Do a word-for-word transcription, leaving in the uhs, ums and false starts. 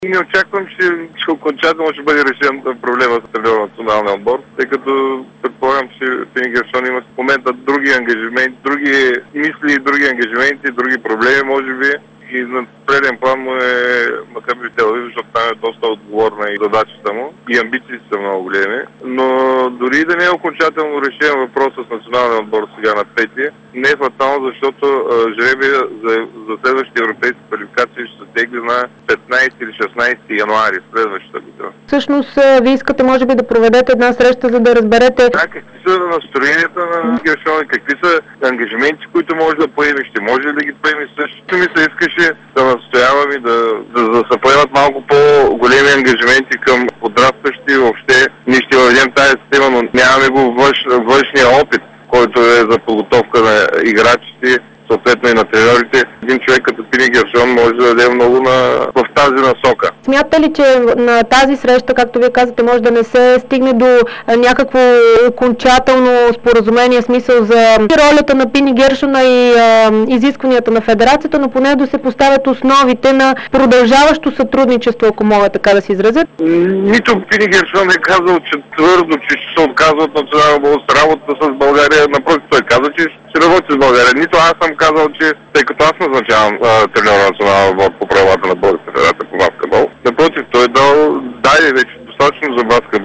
И не очаквам, че, че окончателно ще бъде решен проблема с треньора на националния отбор, тъй като предполагам, че Фини Гершон има в момента други ангажименти, други мисли, други ангажименти, други проблеми, може би. И на преден план му е Макаби Тел Авив, защото там е доста отговорна и задачата му. И амбициите са много големи. Но дори да не е окончателно решен въпрос с националния отбор сега на пети, не е фатално, защото жребия за, за следващите европейски квалификации ще се тегли на петнайсети или шестнайсети януари следващата година. Всъщност, вие искате може би да проведете една среща, за да разберете... Да, какви са настроенията на Гершон, какви са ангажименти, които може да поеме, ще може ли да ги поеме също. Ми се искаше да настоявам и да, да, да се поемат малко по-големи ангажименти към подрастващи. Въобще ние ще въведем тази система, но нямаме го външ, външния опит, който е за подготовка на играчите, съответно и на тренерите. Един човек като Фини Гершон може да даде много на, в тази насока. Смятате ли, че на тази среща, както вие казвате, може да не се стигне до някакво окончателно споразумение, смисъл за ролята на Фини Гершона и а, изискванията на федерацията, но поне да се поставят основите на продължаващо сътрудничество, ако мога така да се изразят? Нито Фини Гершон е казал, че твърдо, че ще се отказва от национална област, работа с България. Напротив, той каза, че ще работи с България. Нито аз съм казал, че тъй като аз назначавам треньора на национална отбор по правилата на Българската федерация по баскетбол. Напротив, той е дал, дай вече достатъчно за баскетбол.